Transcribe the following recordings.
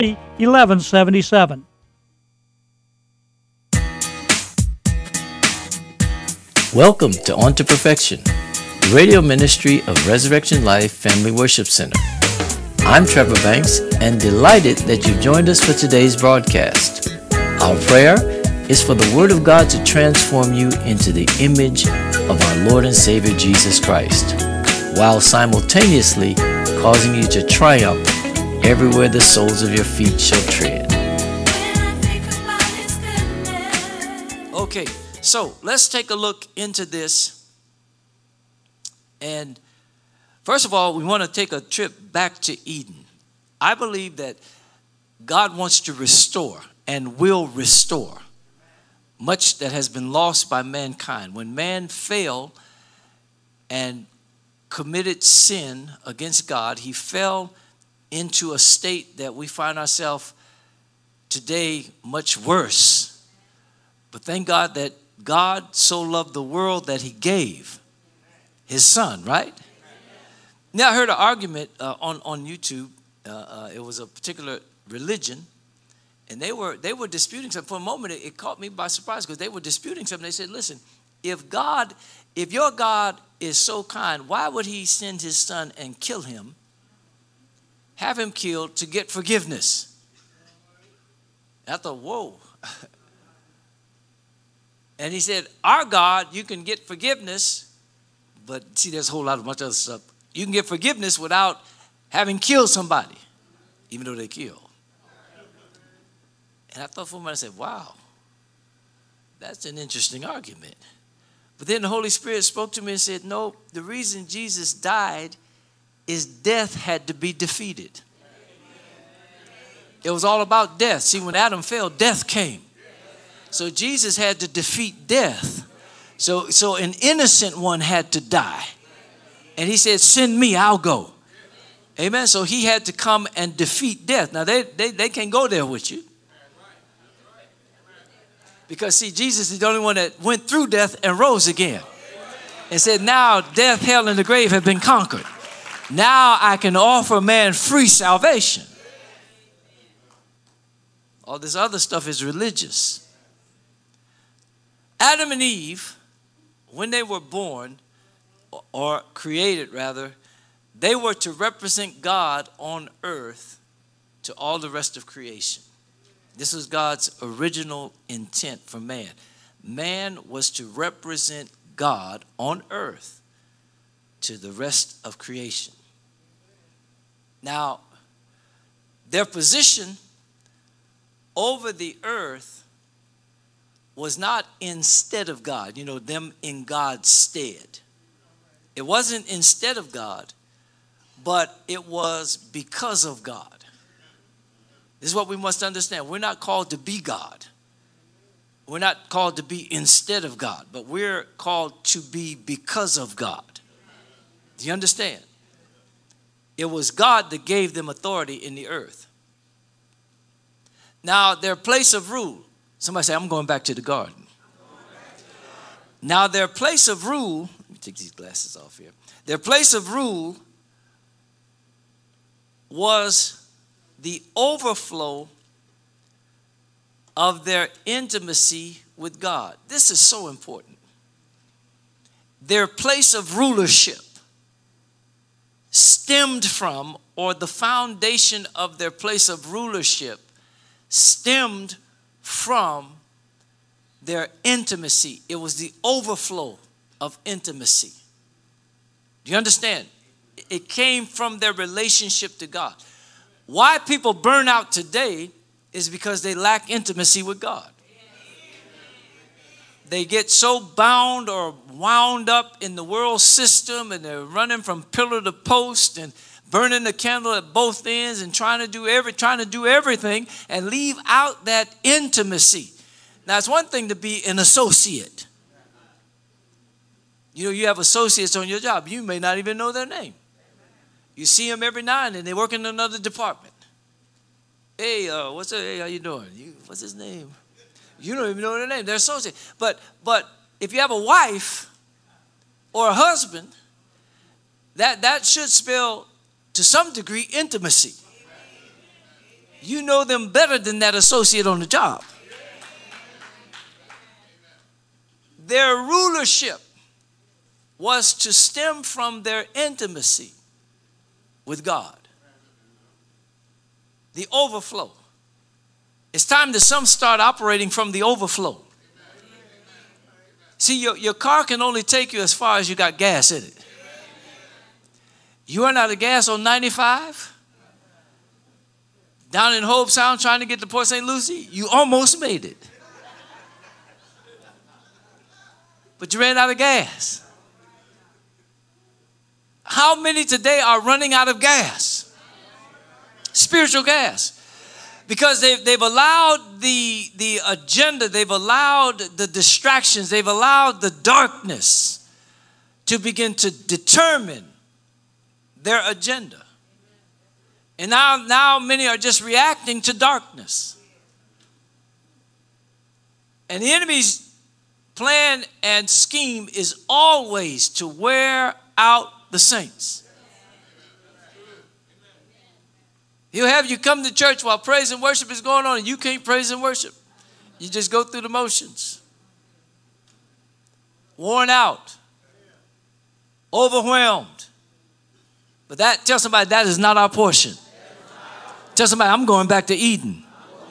1177. Welcome to On to Perfection, the radio ministry of Resurrection Life Family Worship Center. I'm Trevor Banks and delighted that you've joined us for today's broadcast. Our prayer is for the Word of God to transform you into the image of our Lord and Savior Jesus Christ, while simultaneously causing you to triumph everywhere the soles of your feet shall tread. Okay, so let's take a look into this. And first of all, we want to take a trip back to Eden. I believe that God wants to restore and will restore much that has been lost by mankind. When man fell and committed sin against God, he fell into a state that we find ourselves today much worse. But thank God that God so loved the world that he gave his son, right? Now I heard an argument on YouTube. It was a particular religion, and they were disputing something. For a moment, it caught me by surprise because they were disputing something. They said, listen, if your God is so kind, why would he send his son and kill him, have him killed to get forgiveness? And I thought, whoa. And he said, our God, you can get forgiveness, but see, there's a whole lot of much other stuff. You can get forgiveness without having killed somebody, even though they killed. And I thought for a moment, I said, wow, that's an interesting argument. But then the Holy Spirit spoke to me and said, no, the reason Jesus died is death had to be defeated. It was all about death. See, when Adam fell, death came. So Jesus had to defeat death. So an innocent one had to die. And he said, send me, I'll go. Amen. So he had to come and defeat death. Now they can't go there with you. Because see, Jesus is the only one that went through death and rose again. And said, now death, hell, and the grave have been conquered. Now I can offer man free salvation. All this other stuff is religious. Adam and Eve, when they were born, or created rather, they were to represent God on earth to all the rest of creation. This was God's original intent for man. Man was to represent God on earth to the rest of creation. Now, their position over the earth was not instead of God, them in God's stead. It wasn't instead of God, but it was because of God. This is what we must understand. We're not called to be God. We're not called to be instead of God, but we're called to be because of God. Do you understand? It was God that gave them authority in the earth. Now, their place of rule. Somebody say, I'm going back to the garden. Now, their place of rule, let me take these glasses off here. Their place of rule was the overflow of their intimacy with God. This is so important. Their place of rulership stemmed from, or the foundation of their place of rulership stemmed from their intimacy. It was the overflow of intimacy. Do you understand? It came from their relationship to God. Why people burn out today is because they lack intimacy with God. They get so bound or wound up in the world system, and they're running from pillar to post and burning the candle at both ends and trying to do everything and leave out that intimacy. Now, it's one thing to be an associate. You have associates on your job. You may not even know their name. You see them every now and then. They work in another department. Hey, what's up? Hey, how you doing? What's his name? You don't even know their name. They're associates. But if you have a wife or a husband, that should spell to some degree intimacy. You know them better than that associate on the job. Their rulership was to stem from their intimacy with God. The overflow. It's time that some start operating from the overflow. See, your car can only take you as far as you got gas in it. You run out of gas on 95, down in Hobe Sound trying to get to Port St. Lucie, you almost made it. But you ran out of gas. How many today are running out of gas? Spiritual gas. Because they've allowed the agenda, they've allowed the distractions, they've allowed the darkness to begin to determine their agenda. And now many are just reacting to darkness. And the enemy's plan and scheme is always to wear out the saints. He'll have you come to church while praise and worship is going on and you can't praise and worship. You just go through the motions. Worn out. Overwhelmed. But tell somebody that is not our portion. Tell somebody I'm going back to Eden.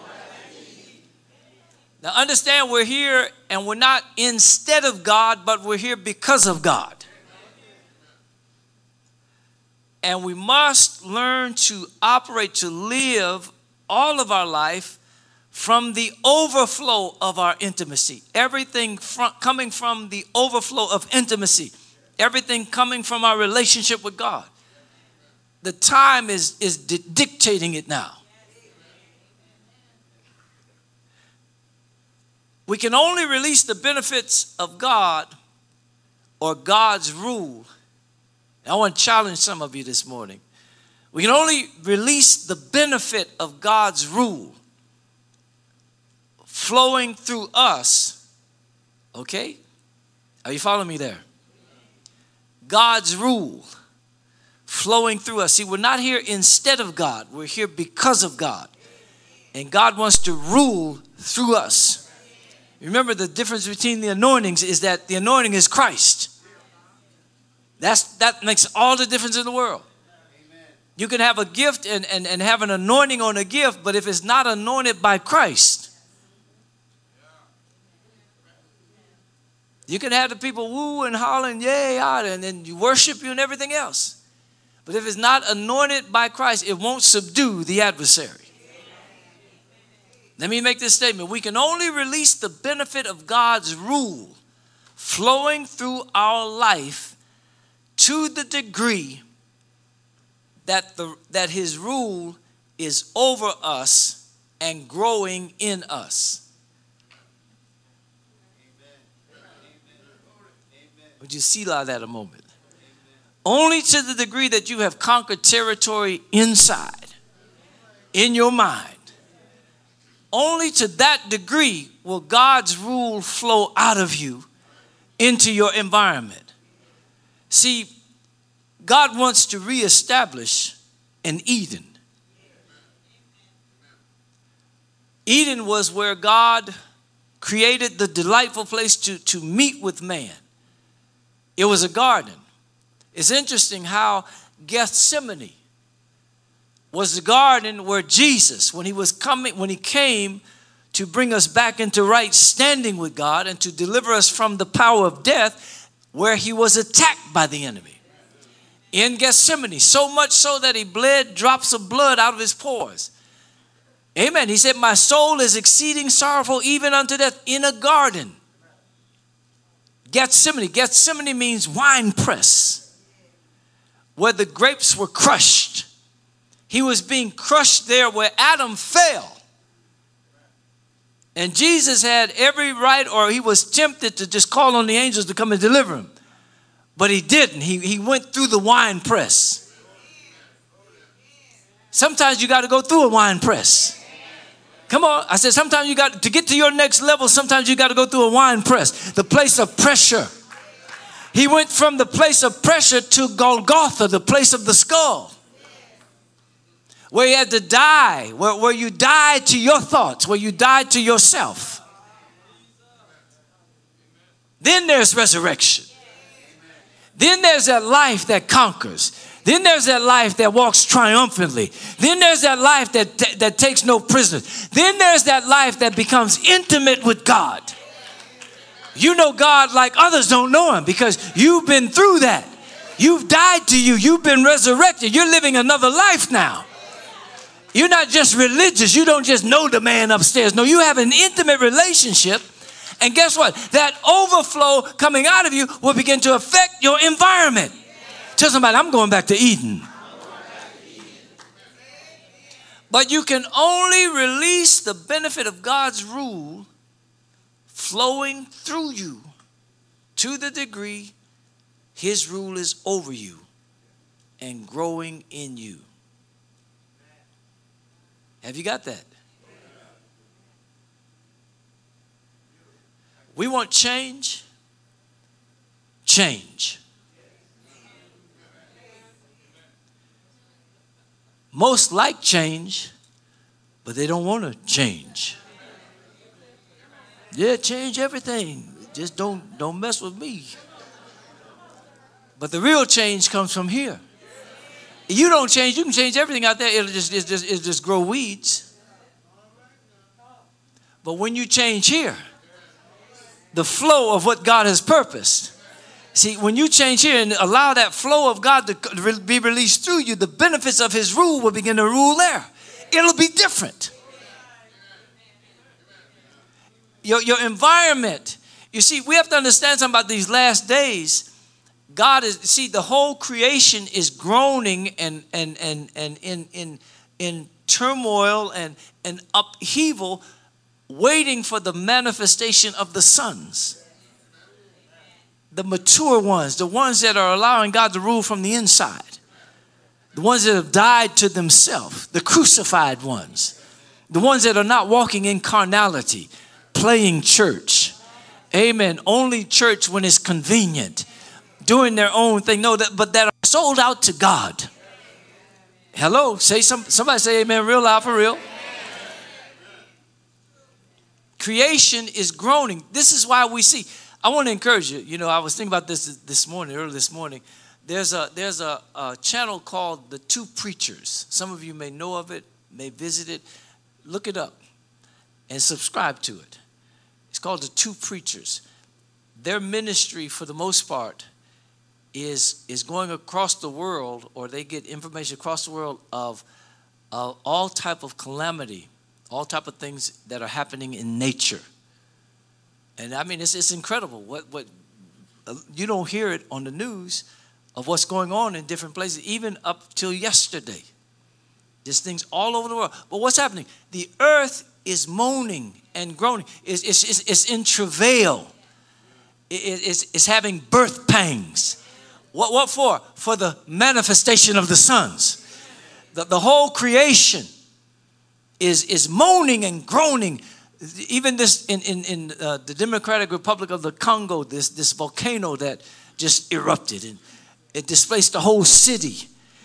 Now understand we're here and we're not instead of God, but we're here because of God. And we must learn to operate, to live all of our life from the overflow of our intimacy. Everything coming from the overflow of intimacy. Everything coming from our relationship with God. The time is dictating it now. We can only release the benefits of God or God's rule. I want to challenge some of you this morning. We can only release the benefit of God's rule flowing through us. Okay? Are you following me there? God's rule flowing through us. See, we're not here instead of God. We're here because of God. And God wants to rule through us. Remember, the difference between the anointings is that the anointing is Christ. That makes all the difference in the world. You can have a gift and have an anointing on a gift, but if it's not anointed by Christ, you can have the people woo and holler and yay out and then you worship you and everything else. But if it's not anointed by Christ, it won't subdue the adversary. Let me make this statement. We can only release the benefit of God's rule flowing through our life to the degree that his rule is over us and growing in us. Would you see that a moment? Only to the degree that you have conquered territory inside, in your mind. Only to that degree will God's rule flow out of you into your environment. See, God wants to reestablish an Eden. Eden was where God created the delightful place to meet with man. It was a garden. It's interesting how Gethsemane was the garden where Jesus, when he came to bring us back into right standing with God and to deliver us from the power of death, where he was attacked by the enemy. In Gethsemane, so much so that he bled drops of blood out of his pores. Amen. He said, my soul is exceeding sorrowful even unto death, in a garden. Gethsemane means wine press, where the grapes were crushed. He was being crushed there where Adam fell. And Jesus had every right, or he was tempted to just call on the angels to come and deliver him. But he didn't. He went through the wine press. Sometimes you got to go through a wine press. Come on. I said sometimes you got to get to your next level. Sometimes you got to go through a wine press, the place of pressure. He went from the place of pressure to Golgotha, the place of the skull, where you had to die, where you died to your thoughts, where you died to yourself. Then there's resurrection. Then there's that life that conquers. Then there's that life that walks triumphantly. Then there's that life that takes no prisoners. Then there's that life that becomes intimate with God. You know God like others don't know him because you've been through that. You've died to you. You've been resurrected. You're living another life now. You're not just religious. You don't just know the man upstairs. No, you have an intimate relationship. And guess what? That overflow coming out of you will begin to affect your environment. Tell somebody, I'm going back to Eden. But you can only release the benefit of God's rule flowing through you to the degree his rule is over you and growing in you. Have you got that? We want change. Change. Most like change, but they don't want to change. Yeah, change everything. Just don't mess with me. But the real change comes from here. You don't change, you can change everything out there. It'll just grow weeds. But when you change here, the flow of what God has purposed. See, when you change here and allow that flow of God to be released through you, the benefits of his rule will begin to rule there. It'll be different. Your environment. You see, we have to understand something about these last days. God is, see, the whole creation is groaning and in turmoil and upheaval, waiting for the manifestation of the sons. The mature ones, the ones that are allowing God to rule from the inside. The ones that have died to themselves, the crucified ones. The ones that are not walking in carnality, playing church. Amen. Only church when it's convenient. Doing their own thing. No, but that are sold out to God. Hello. Somebody say amen real loud for real. Creation is groaning. This is why we see. I want to encourage you. You know, I was thinking about this morning, early this morning. There's a channel called The Two Preachers. Some of you may know of it, may visit it. Look it up and subscribe to it. It's called The Two Preachers. Their ministry, for the most part, is going across the world, or they get information across the world of all type of calamity, all type of things that are happening in nature. And I mean, it's incredible. What you don't hear it on the news of what's going on in different places, even up till yesterday. There's things all over the world. But what's happening? The earth is moaning and groaning. It's in travail. It's having birth pangs. What for? For the manifestation of the sons. The whole creation is moaning and groaning. Even this in the Democratic Republic of the Congo, this volcano that just erupted and it displaced the whole city.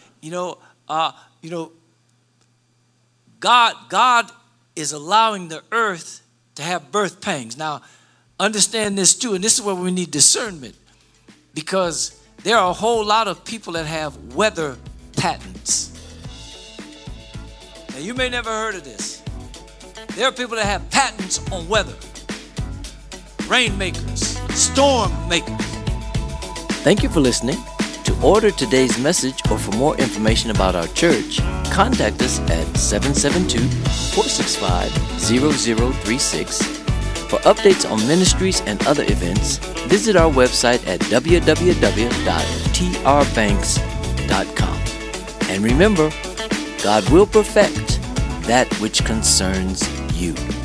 God is allowing the earth to have birth pangs. Now, understand this too, and this is where we need discernment, because there are a whole lot of people that have weather patents. Now, you may never heard of this. There are people that have patents on weather. Rainmakers, storm makers. Thank you for listening. To order today's message or for more information about our church, contact us at 772-465-0036. For updates on ministries and other events, visit our website at www.trbanks.com. And remember, God will perfect that which concerns you.